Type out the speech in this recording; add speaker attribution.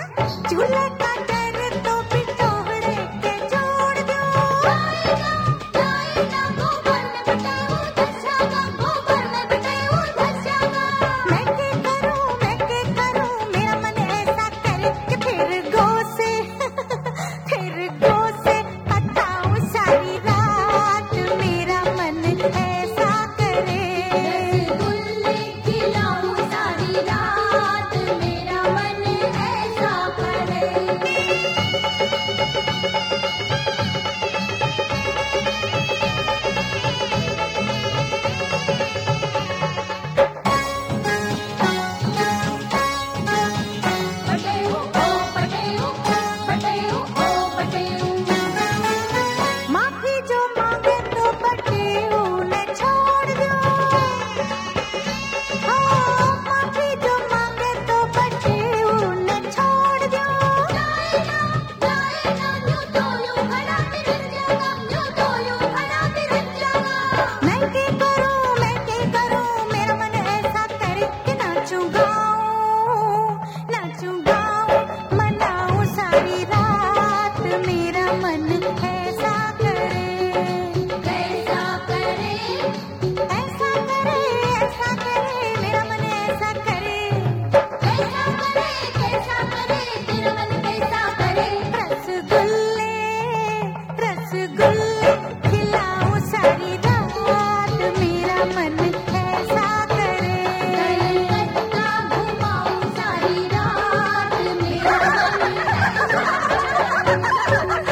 Speaker 1: झूले का डर तो बिटोड़े के जोड़ दो। जाएगा गोबर में बटेऊ धस जागा, गोबर में बटेऊ धस जागा। मैं के करूं मेरा मन ऐसा करे कि फिर गो से हटाऊं सारी रात, मेरा मन ऐसा करे। रसगुल्ले खिलाऊं सारी रात, मेरा मन ऐसा करे। बटेऊ ओ बटेऊ, बटेऊ ओ बटेऊ। माफी जो मांगे तो बटेऊ ने छोड़ दो। माफी जो मांगे तो बटेऊ ने छोड़ दो। जाएगा यूं तो यूं भला तिरक जागा, यूं तो यूं भला तिरक जागा। मैं के करूं मेरा मन ऐसा करे कि नाचूं गाऊं मनाऊं सारी रात, मेरा मन ऐसा करे। कैसा करे ऐसा करे मेरा मन ऐसा करे। कैसा करे तेरा मन कैसा करे। रसगुल्ले खिलाऊं सारी रात, मेरा मन ऐसा करे। कलकत्ता घुमाऊं सारी रात, मेरा मन